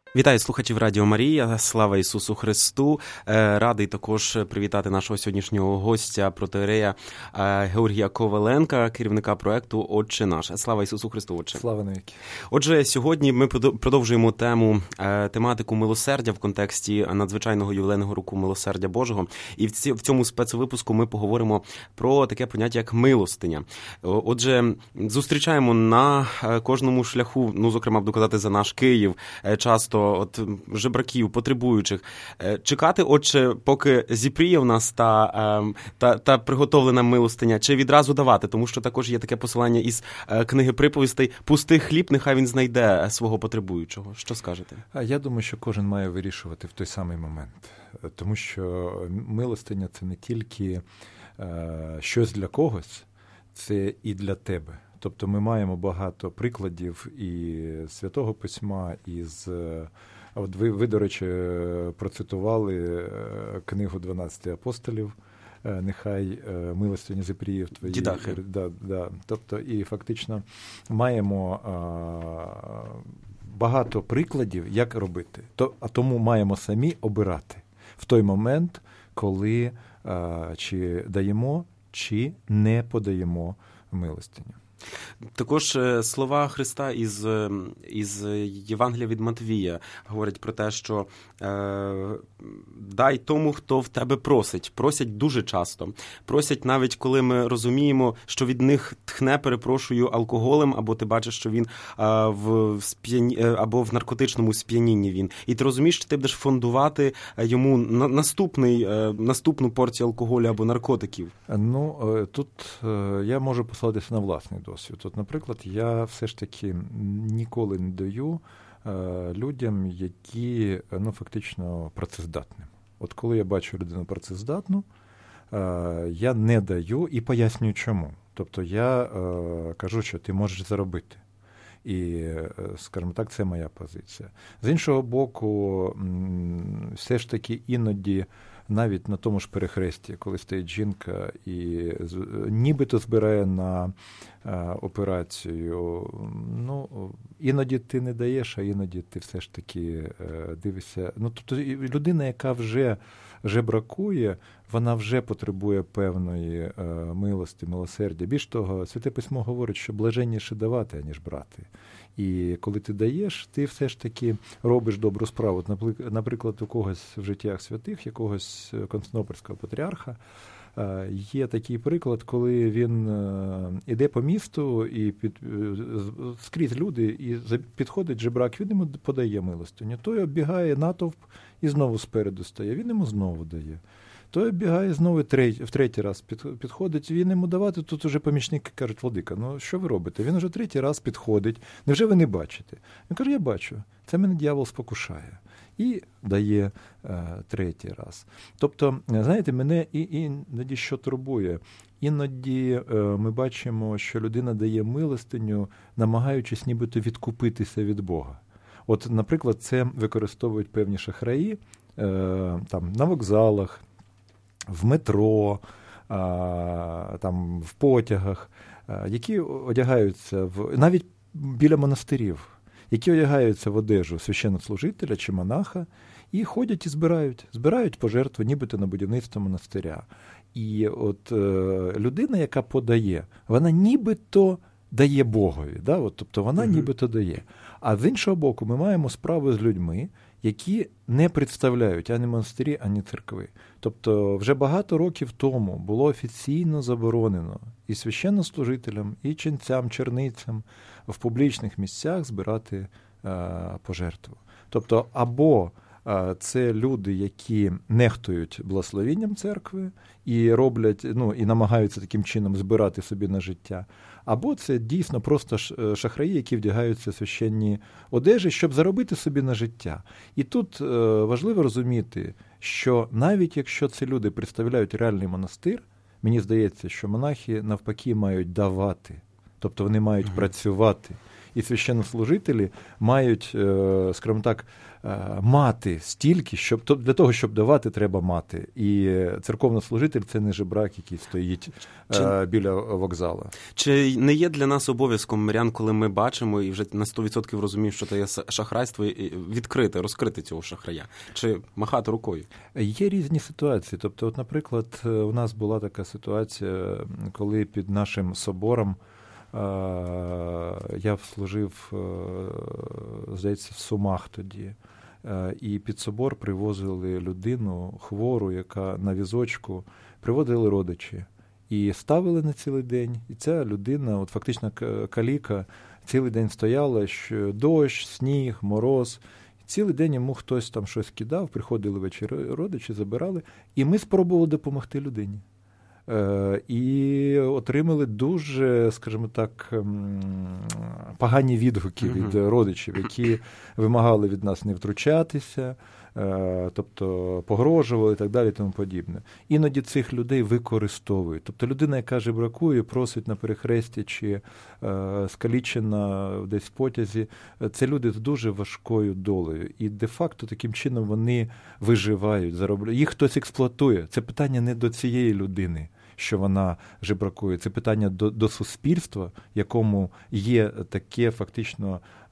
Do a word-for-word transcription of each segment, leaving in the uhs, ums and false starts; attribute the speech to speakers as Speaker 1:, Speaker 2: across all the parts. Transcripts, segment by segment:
Speaker 1: Вітаю слухачів Радіо Марія, слава Ісусу Христу. Радий також привітати нашого сьогоднішнього гостя, протоієрея Георгія Коваленка, керівника проекту «Отче наш». Слава Ісусу Христу, Отче.
Speaker 2: Слава навіки.
Speaker 1: Отже, сьогодні ми продовжуємо тему, тематику милосердя в контексті надзвичайного ювілейного року милосердя Божого. І в цьому спецвипуску ми поговоримо про таке поняття, як милостиня. Отже, зустрічаємо на кожному шляху, ну, зокрема, буду казати, за наш Київ, часто от жебраків, потребуючих. Чекати, Отче, поки зіпріє в нас та, та, та приготовлена милостиня, чи відразу давати? Тому що також є таке посилання із книги приповістей: «Пустий хліб, нехай він знайде свого потребуючого». Що скажете?
Speaker 2: Я думаю, що кожен має вирішувати в той самий момент. Тому що милостиня – це не тільки щось для когось, це і для тебе. Тобто ми маємо багато прикладів і Святого Письма, і з... От ви, ви, до речі, процитували книгу дванадцяти апостолів, «Нехай милостиня зіпріє в твоїй».
Speaker 1: Дідахи.
Speaker 2: Да, да. Тобто, і фактично маємо а, багато прикладів, як робити. То, а тому маємо самі обирати в той момент, коли а, чи даємо, чи не подаємо милостиню.
Speaker 1: Також слова Христа із, із Євангелія від Матвія говорять про те, що е, дай тому, хто в тебе просить. Просять дуже часто. Просять навіть, коли ми розуміємо, що від них тхне, перепрошую, алкоголем, або ти бачиш, що він е, в сп'яні, або в наркотичному сп'янінні він. І ти розумієш, що ти будеш фондувати йому на, наступний, е, наступну порцію алкоголю або наркотиків.
Speaker 2: Ну, тут я можу посилатися на власний досвід. От, наприклад, я все ж таки ніколи не даю е, людям, які, ну, фактично працездатні. От коли я бачу людину працездатну, е, я не даю і пояснюю чому. Тобто я е, кажу, що ти можеш заробити. І, е, скажімо так, це моя позиція. З іншого боку, м, все ж таки іноді навіть на тому ж перехресті, коли стоїть жінка і нібито збирає на а, операцію, ну, іноді ти не даєш, а іноді ти все ж таки а, дивишся. Ну, тобто людина, яка вже жебракує, вона вже потребує певної а, милості, милосердя. Більш того, Святе Письмо говорить, що блаженніше давати, аніж брати. І коли ти даєш, ти все ж таки робиш добру справу. Наприклад, у когось в життях святих, якогось константинопольського патріарха, є такий приклад, коли він іде по місту, і під, скрізь люди, і підходить жебрак, він йому подає милостиню. Той оббігає натовп і знову спереду стає, він йому знову дає. Той оббігає знову третій, в третій раз підходить, він йому давати, тут уже помічники кажуть: владика, ну що ви робите? Він вже третій раз підходить, невже ви не бачите? Він каже: я бачу, це мене дьявол спокушає. І дає е, третій раз. Тобто, знаєте, мене і, іноді що турбує. Іноді е, ми бачимо, що людина дає милостиню, намагаючись нібито відкупитися від Бога. От, наприклад, це використовують певні шахраї е, там, на вокзалах, в метро, а, там, в потягах, а, які одягаються в навіть біля монастирів, які одягаються в одежу священнослужителя чи монаха і ходять і збирають, збирають пожертви, нібито на будівництво монастиря. І от е, людина, яка подає, вона нібито дає Богові, да? От, тобто вона mm-hmm. нібито дає. А з іншого боку, ми маємо справу з людьми, які не представляють ані монастирі, ані церкви. Тобто вже багато років тому було офіційно заборонено і священнослужителям, і ченцям, черницям в публічних місцях збирати а, пожертву. Тобто або а, це люди, які нехтують благословінням церкви і роблять, ну, і намагаються таким чином збирати собі на життя, або це дійсно просто шахраї, які вдягаються в священні одежі, щоб заробити собі на життя. І тут е, важливо розуміти, що навіть якщо ці люди представляють реальний монастир, мені здається, що монахи навпаки мають давати. Тобто вони мають угу. працювати. і священнослужителі мають, скажімо так, мати стільки, щоб для того, щоб давати, треба мати. І церковнослужитель – це не жебрак, який стоїть Чи... біля вокзалу.
Speaker 1: Чи не є для нас обов'язком, мирян, коли ми бачимо і вже на сто відсотків розуміємо, що це є шахрайство, відкрити, розкрити цього шахрая? Чи махати рукою?
Speaker 2: Є різні ситуації. Тобто, от, наприклад, у нас була така ситуація, коли під нашим собором я служив, здається, в Сумах тоді. І під собор привозили людину хвору, яка на візочку, приводили родичі. І ставили на цілий день. І ця людина, от фактично каліка, цілий день стояла, що дощ, сніг, мороз. Цілий день йому хтось там щось кидав, приходили ввечері родичі, забирали. І ми спробували допомогти людині. І отримали дуже, скажімо так, погані відгуки від родичів, які вимагали від нас не втручатися, тобто погрожували і так далі, тому подібне. Іноді цих людей використовують. Тобто людина, яка жебракує, просить на перехресті чи скалічена десь в потязі, це люди з дуже важкою долею. І де-факто таким чином вони виживають, заробляють. Їх хтось експлуатує. Це питання не до цієї людини, що вона жебракує. Це питання до, до суспільства, якому є таке фактично е-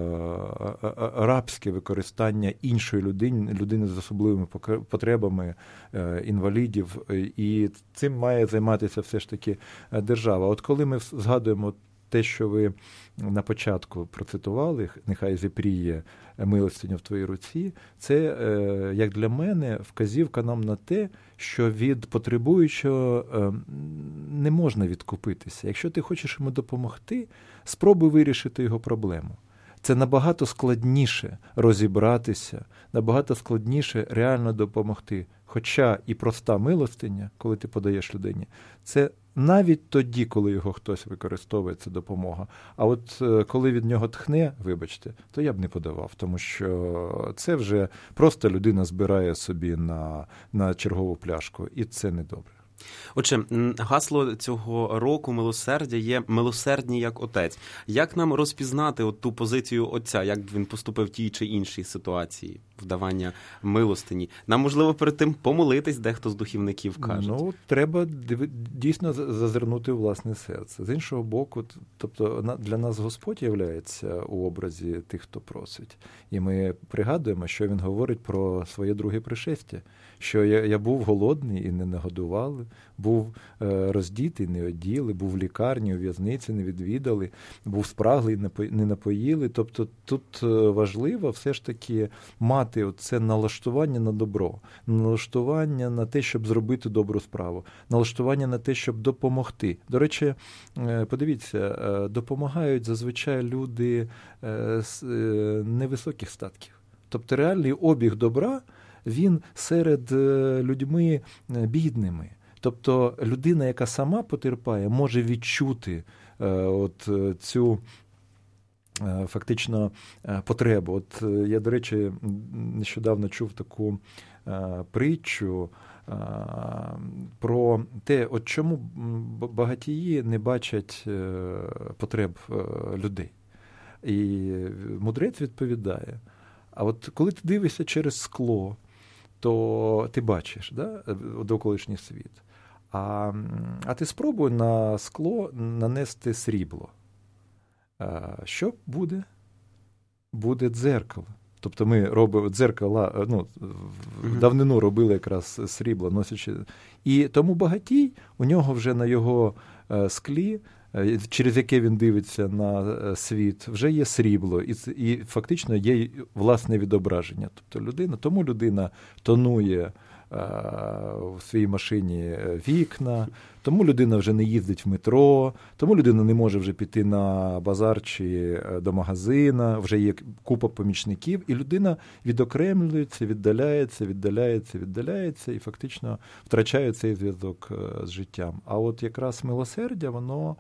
Speaker 2: рабське використання іншої людини, людини з особливими потребами, е- інвалідів. І цим має займатися все ж таки держава. От коли ми згадуємо те, що ви на початку процитували, нехай зіпріє милостиня в твоїй руці, це, як для мене, вказівка нам на те, що від потребуючого не можна відкупитися. Якщо ти хочеш йому допомогти, спробуй вирішити його проблему. Це набагато складніше розібратися, набагато складніше реально допомогти. Хоча і проста милостиня, коли ти подаєш людині, це навіть тоді, коли його хтось використовує, це допомога. А от коли від нього тхне, вибачте, то я б не подавав, тому що це вже просто людина збирає собі на, на чергову пляшку, і це недобре.
Speaker 1: Отже, гасло цього року милосердя є «Милосердні як Отець». Як нам розпізнати от ту позицію Отця, як він поступив в тій чи іншій ситуації вдавання милостині? Нам, можливо, перед тим помолитись, дехто з духівників каже.
Speaker 2: Ну, треба дійсно зазирнути у власне серце. З іншого боку, тобто для нас Господь являється у образі тих, хто просить. І ми пригадуємо, що він говорить про своє друге пришестя, що я, я був голодний і не нагодували, був е, роздітий, не оділи, був в лікарні, у в'язниці, не відвідали, був спраглий, не напоїли. Тобто тут важливо все ж таки мати оце налаштування на добро, налаштування на те, щоб зробити добру справу, налаштування на те, щоб допомогти. До речі, подивіться, допомагають зазвичай люди з невисоких статків. Тобто реальний обіг добра, він серед людьми бідними. Тобто людина, яка сама потерпає, може відчути е, от цю е, фактично потребу. От я, до речі, нещодавно чув таку е, притчу е, про те, от чому багатії не бачать е, потреб е, людей. І мудрець відповідає, а от коли ти дивишся через скло, то ти бачиш, да, довколишній світ. А, а ти спробуй на скло нанести срібло. А, що буде? Буде дзеркало. Тобто ми робимо дзеркала, ну, в давнину робили якраз срібло, носячи. І тому багатій, у нього вже на його склі, через яке він дивиться на світ, вже є срібло, і, і фактично є власне відображення. Тобто людина, тому людина тонує в своїй машині вікна, тому людина вже не їздить в метро, тому людина не може вже піти на базар чи до магазина, вже є купа помічників, і людина відокремлюється, віддаляється, віддаляється, віддаляється і фактично втрачає цей зв'язок з життям. А от якраз милосердя, воно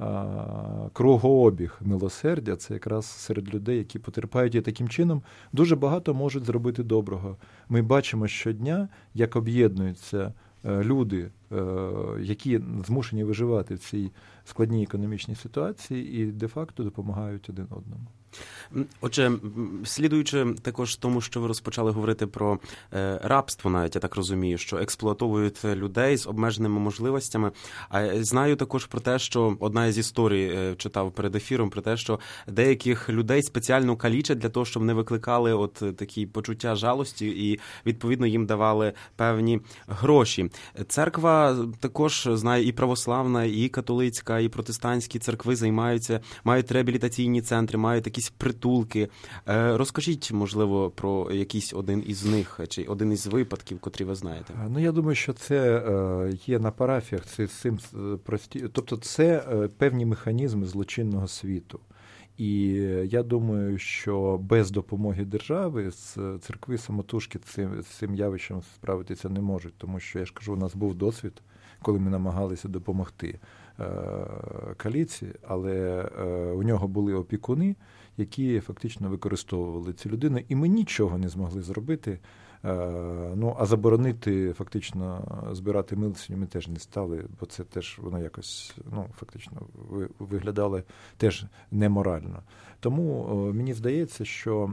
Speaker 2: кругообіг милосердя, це якраз серед людей, які потерпають, і таким чином дуже багато можуть зробити доброго. Ми бачимо щодня, як об'єднуються люди, які змушені виживати в цій складній економічній ситуації і де-факто допомагають один одному.
Speaker 1: Отже, слідуючи також тому, що ви розпочали говорити про е, рабство, навіть, я так розумію, що експлуатовують людей з обмеженими можливостями. А знаю також про те, що одна із історій, е, читав перед ефіром, про те, що деяких людей спеціально калічать для того, щоб не викликали от такі почуття жалості і, відповідно, їм давали певні гроші. Церква також, знає, і православна, і католицька, і протестантські церкви займаються, мають реабілітаційні центри, мають такі притулки. Розкажіть, можливо, про якийсь один із них, чи один із випадків, котрі ви знаєте.
Speaker 2: Ну, я думаю, що це є на парафіях, це цим прості, тобто це певні механізми злочинного світу. І я думаю, що без допомоги держави з церкви самотужки цим, з цим явищем справитися не можуть, тому що, я ж кажу, у нас був досвід, коли ми намагалися допомогти каліці, але у нього були опікуни, які фактично використовували цю людину, і ми нічого не змогли зробити. Ну, а заборонити фактично збирати милостиню ми теж не стали, бо це теж воно якось, ну, фактично виглядало теж неморально. Тому мені здається, що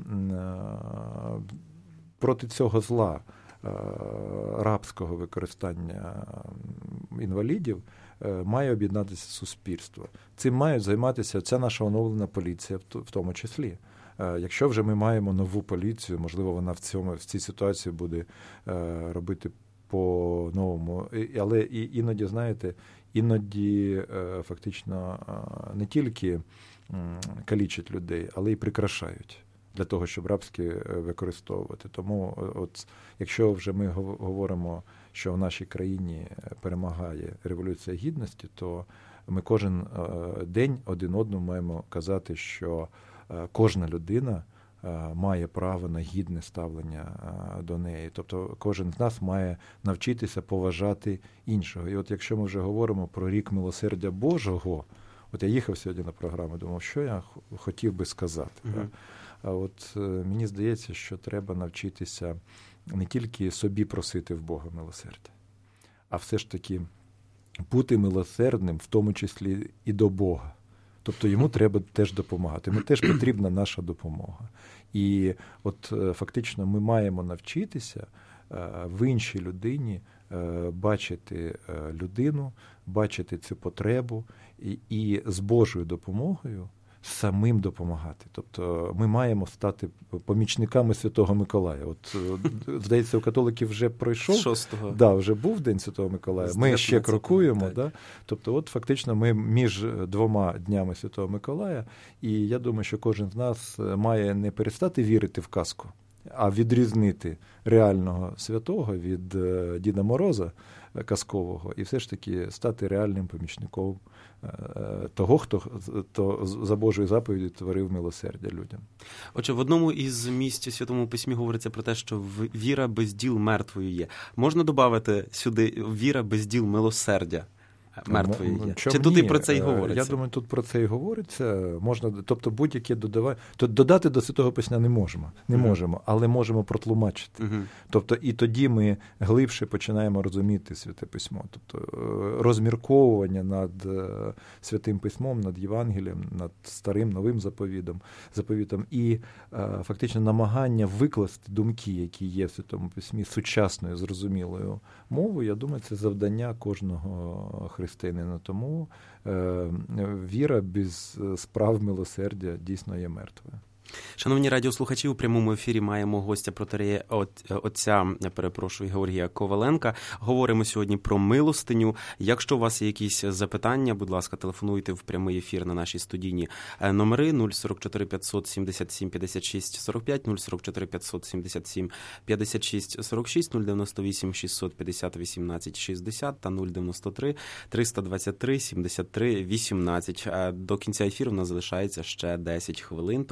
Speaker 2: проти цього зла рабського використання інвалідів має об'єднатися суспільство. Цим мають займатися ця наша оновлена поліція в тому числі. Якщо вже ми маємо нову поліцію, можливо, вона в цьому, в цій ситуації буде робити по-новому. Але іноді, знаєте, іноді фактично не тільки калічать людей, але й прикрашають для того, щоб рабські використовувати. Тому от, якщо вже ми говоримо, що в нашій країні перемагає Революція Гідності, то ми кожен день один одному маємо казати, що кожна людина має право на гідне ставлення до неї. Тобто кожен з нас має навчитися поважати іншого. І от якщо ми вже говоримо про рік милосердя Божого, от я їхав сьогодні на програму, думав, що я хотів би сказати. Mm-hmm. А от мені здається, що треба навчитися не тільки собі просити в Бога милосердя, а все ж таки бути милосердним, в тому числі і до Бога. Тобто йому треба теж допомагати. Йому теж потрібна наша допомога. І от фактично ми маємо навчитися в іншій людині бачити людину, бачити цю потребу і, і з Божою допомогою самим допомагати. Тобто ми маємо стати помічниками Святого Миколая. От, здається, у католиків вже пройшов.
Speaker 1: шостого.
Speaker 2: Да, вже був День Святого Миколая. Ми ще крокуємо. Да? Тобто, от фактично ми між двома днями Святого Миколая, і я думаю, що кожен з нас має не перестати вірити в казку, а відрізнити реального святого від Діда Мороза казкового і все ж таки стати реальним помічником того, хто то за Божою заповіддю творив милосердя людям.
Speaker 1: Отже, в одному із місць у Святому Письмі говориться про те, що віра без діл мертвою є. Можна додати сюди віра без діл милосердя? Мертвою є. Чи тут і про це й говориться?
Speaker 2: Я думаю, тут про це і говориться. Можна, тобто будь-яке додавання. То додати до Святого Письма не можемо, не uh-huh. можемо, але можемо протлумачити. Uh-huh. Тобто і тоді ми глибше починаємо розуміти Святе Письмо. Тобто розмірковування над Святим Письмом, над Євангелієм, над старим, новим заповідом, заповітом і фактично намагання викласти думки, які є в Святому Письмі, сучасною, зрозумілою мовою. Я думаю, це завдання кожного християнина. Тому е, віра без справ милосердя дійсно є мертвою.
Speaker 1: Шановні радіослухачі, у прямому ефірі маємо гостя протоієрея отця, я перепрошую, Георгія Коваленка. Говоримо сьогодні про милостиню. Якщо у вас є якісь запитання, будь ласка, телефонуйте в прямий ефір на наші студійні номери нуль сорок чотири п'ятсот сімдесят сім п'ятдесят шість сорок п'ять, нуль сорок чотири п'ятсот сімдесят сім п'ятдесят шість сорок шість, нуль дев'яносто вісім шістсот п'ятдесят вісімнадцять шістдесят та нуль дев'яносто три триста двадцять три сімдесят три вісімнадцять. До кінця ефіру у нас залишається ще десять хвилин, тому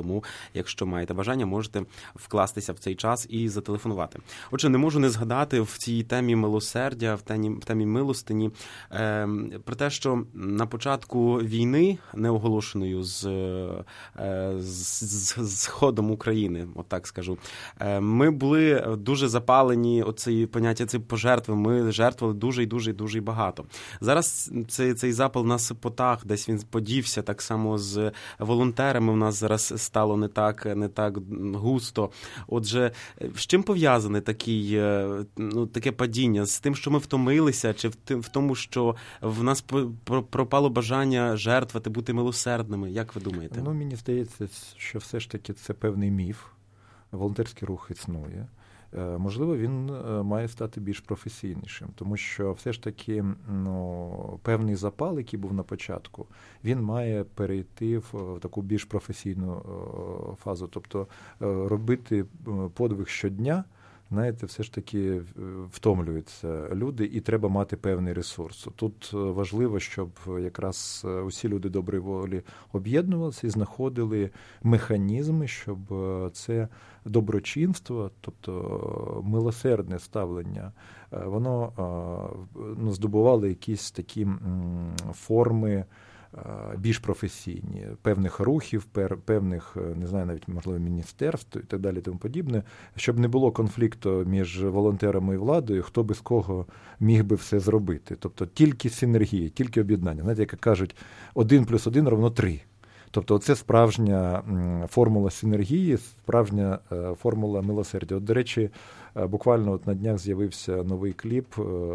Speaker 1: Якщо маєте бажання, можете вкластися в цей час і зателефонувати. Отже, не можу не згадати в цій темі милосердя, в темі, в темі милостині, е, про те, що на початку війни, неоголошеною з, е, з, з сходом України, от так скажу, е, ми були дуже запалені оці поняття, ці пожертви, ми жертвували дуже і дуже і дуже багато. Зараз цей, цей запал на сипотах, десь він подівся, так само з волонтерами в нас зараз стало не так, не так густо. Отже, з чим пов'язане такий, ну, таке падіння? З тим, що ми втомилися, чи в, тим, в тому, що в нас пропало бажання жертвувати, бути милосердними? Як ви думаєте?
Speaker 2: Ну, мені здається, що все ж таки це певний міф. Волонтерський рух існує. Можливо, він має стати більш професійнішим, тому що все ж таки, ну, певний запал, який був на початку, він має перейти в таку більш професійну фазу. Тобто робити подвиг щодня, знаєте, все ж таки втомлюються люди, і треба мати певний ресурс. Тут важливо, щоб якраз усі люди доброї волі об'єднувалися і знаходили механізми, щоб це доброчинство, тобто милосердне ставлення, воно, ну, здобувало якісь такі форми більш професійні, певних рухів, певних, не знаю, навіть, можливо, міністерств і так далі, тому подібне, щоб не було конфлікту між волонтерами і владою, хто би з кого міг би все зробити. Тобто тільки синергія, тільки об'єднання. Знаєте, як кажуть, один плюс один равно три. Тобто це справжня формула синергії, справжня формула милосердя. От, до речі, буквально от на днях з'явився новий кліп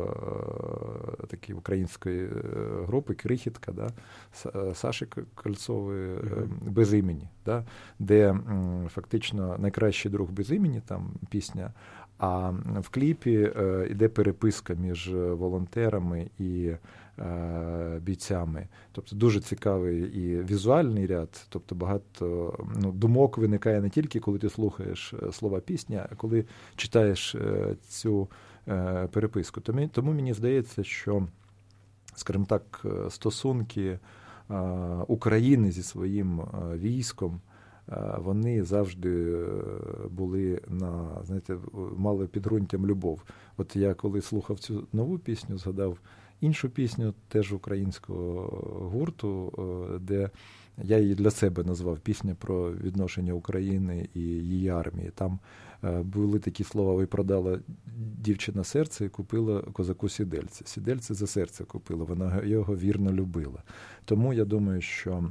Speaker 2: такої української групи «Крихітка», да, Саші Кольцової, «Без імені», да, де фактично найкращий друг без імені, там пісня, а в кліпі йде переписка між волонтерами і бійцями. Тобто дуже цікавий і візуальний ряд, тобто багато, ну, думок виникає не тільки, коли ти слухаєш слова пісні, а коли читаєш цю переписку. Тому, тому мені здається, що, скажімо так, стосунки України зі своїм військом, вони завжди були на, знаєте, мали підґрунтям любов. От я коли слухав цю нову пісню, згадав іншу пісню, теж українського гурту, де я її для себе назвав «Пісня про відношення України і її армії». Там були такі слова: «Ви продала дівчина серце і купила козаку сідельце. Сідельце за серце купила, вона його вірно любила». Тому я думаю, що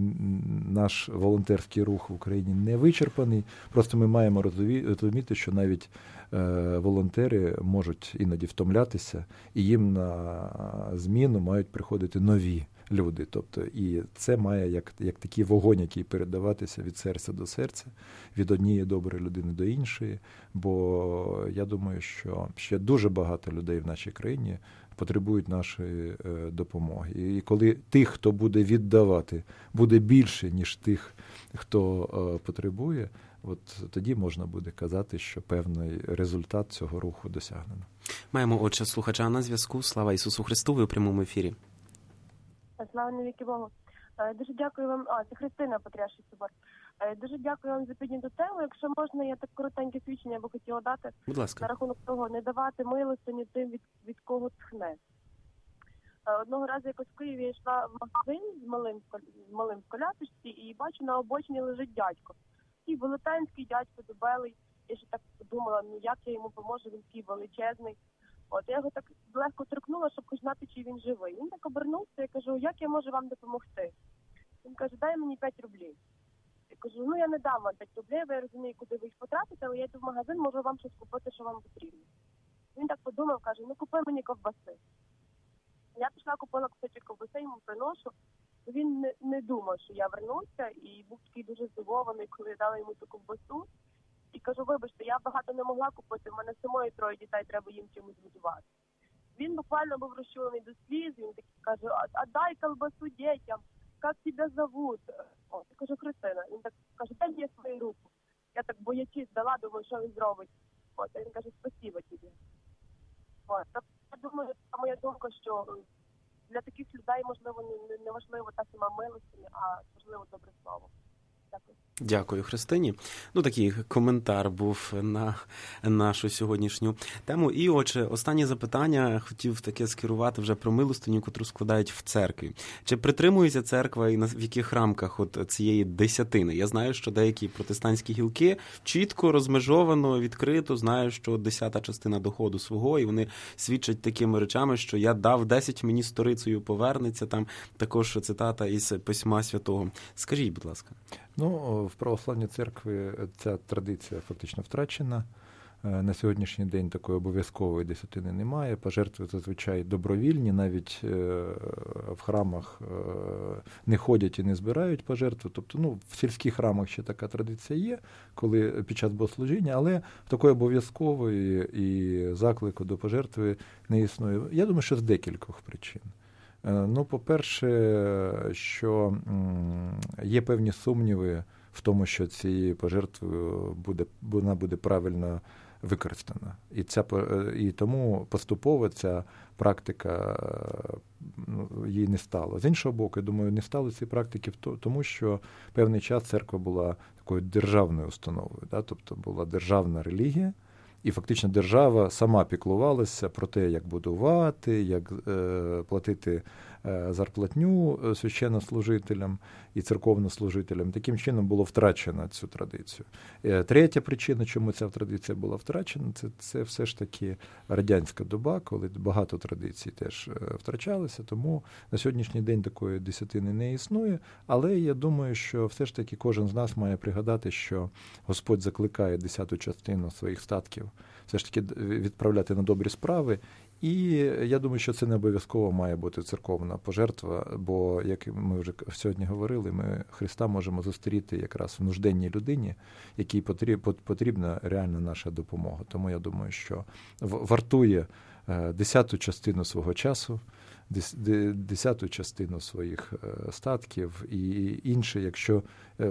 Speaker 2: наш волонтерський рух в Україні не вичерпаний. Просто ми маємо розуміти, що навіть волонтери можуть іноді втомлятися, і їм на зміну мають приходити нові люди. Тобто, і це має як, як такий вогонь, який передаватися від серця до серця, від однієї доброї людини до іншої. Бо я думаю, що ще дуже багато людей в нашій країні потребують нашої допомоги. І коли тих, хто буде віддавати, буде більше, ніж тих, хто потребує, от тоді можна буде казати, що певний результат цього руху досягнено.
Speaker 1: Маємо, отже, слухача на зв'язку. Слава Ісусу Христу, ви у прямому ефірі.
Speaker 3: Слава навіки Богу. Дуже дякую вам. А, це Христина, Патріарший собор. Дуже дякую вам за підняту тему. Якщо можна, я так коротеньке свідчення я би хотіла дати.
Speaker 1: Будь ласка.
Speaker 3: На рахунок того, не давати милостиню тим, від, від кого тхне. Одного разу якось в Києві я йшла в магазин з малим, з малим в колясочці і бачу, на обочині лежить дядько. Такий велетенський дядько, дебелий. Я ще так подумала, ну як я йому поможу, він такий величезний. От, я його так легко торкнула, щоб хоч знати, чи він живий. Він так обернувся, я кажу, як я можу вам допомогти? Він каже, дай мені п'ять рублів. Я кажу, ну я не дам вам п'ять рублів, я розумію, куди ви їх потратите, але я йду в магазин, можу вам щось купити, що вам потрібно. Він так подумав, каже, ну купи мені ковбаси. Я пішла, купила кусочок ковбаси, йому приношу. Він не, не думав, що я вернуся, і був такий дуже здивований, коли я дала йому ту ковбасу. І кажу, вибачте, я багато не могла купити, в мене самої троє дітей, треба їм чимось годувати. Він буквально був розчулений до сліз, він такий каже, а, а дай колбасу дітям, як тебе зовут? О, я кажу, Христина. Він так каже, дай мені свою руку. Я так боячись дала, думаю, що він зробить. От, а він каже, спасибо тобі. От, я думаю, моя думка, що для таких людей, можливо, не, не важливо та сама милостиня, а важливо добре слово. Дякую.
Speaker 1: Дякую, Христині. Ну, такий коментар був на нашу сьогоднішню тему. І, отже, останнє запитання хотів таке скерувати вже про милостиню, котру складають в церкві. Чи притримується церква і в яких рамках от цієї десятини? Я знаю, що деякі протестантські гілки чітко, розмежовано, відкрито знають, що десята частина доходу свого, і вони свідчать такими речами, що я дав десять, мені сторицею повернеться. Там також цитата із Письма Святого. Скажіть, будь ласка.
Speaker 2: Ну, в православній церкві ця традиція фактично втрачена. На сьогоднішній день такої обов'язкової десятини немає. Пожертви зазвичай добровільні, навіть в храмах не ходять і не збирають пожертви. Тобто, ну, в сільських храмах ще така традиція є, коли під час богослужіння, але такої обов'язкової і заклику до пожертви не існує. Я думаю, що з декількох причин. Ну, по-перше, що є певні сумніви в тому, що цією пожертвою буде, вона буде правильно використана. І, ця, і тому поступово ця практика, ну, їй не стало. З іншого боку, я думаю, не стало цієї практики тому, що певний час церква була такою державною установою, да? Тобто була державна релігія, і фактично держава сама піклувалася про те, як будувати, як е, платити е, зарплатню священнослужителям і церковнослужителям. Таким чином було втрачено цю традицію. Е, третя причина, чому ця традиція була втрачена, це, це все ж таки радянська доба, коли багато традицій теж втрачалося, тому на сьогоднішній день такої десятини не існує, але я думаю, що все ж таки кожен з нас має пригадати, що Господь закликає десяту частину своїх статків все ж таки відправляти на добрі справи. І я думаю, що це не обов'язково має бути церковна пожертва, бо, як ми вже сьогодні говорили, ми Христа можемо зустріти якраз в нужденній людині, якій потрібна реальна наша допомога. Тому я думаю, що вартує десяту частину свого часу, десяту частину своїх статків і інше, якщо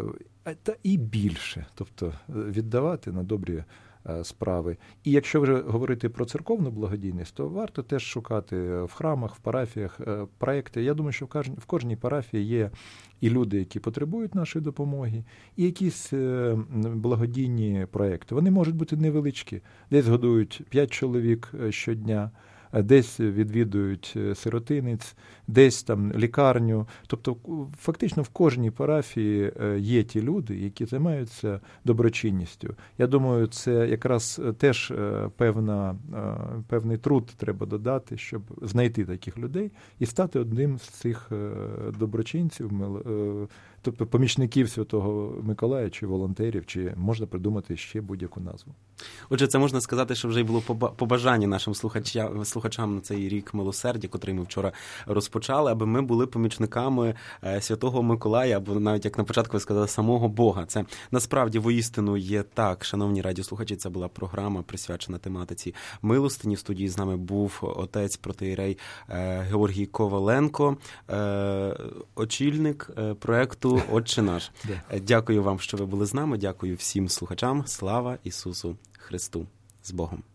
Speaker 2: та і більше, тобто віддавати на добрі справи. І якщо вже говорити про церковну благодійність, то варто теж шукати в храмах, в парафіях проекти. Я думаю, що в кожній, в кожній парафії є і люди, які потребують нашої допомоги, і якісь благодійні проекти. Вони можуть бути невеличкі. Десь годують п'ять чоловік щодня, десь відвідують сиротинець, десь там лікарню. Тобто фактично в кожній парафії є ті люди, які займаються доброчинністю. Я думаю, це якраз теж певна, певний труд треба додати, щоб знайти таких людей і стати одним з цих доброчинців, тобто помічників Святого Миколая, чи волонтерів, чи можна придумати ще будь-яку назву.
Speaker 1: Отже, це можна сказати, що вже й було побажання нашим слухачам, слухачам на цей рік милосердя, котрий ми вчора розпочали, аби ми були помічниками Святого Миколая, або навіть, як на початку ви сказали, самого Бога. Це насправді воістину є так. Шановні радіослухачі, це була програма, присвячена тематиці милостині. В студії з нами був отець протоієрей Георгій Коваленко, очільник проекту «Отче наш». Дякую вам, що ви були з нами. Дякую всім слухачам. Слава Ісусу Христу. З Богом.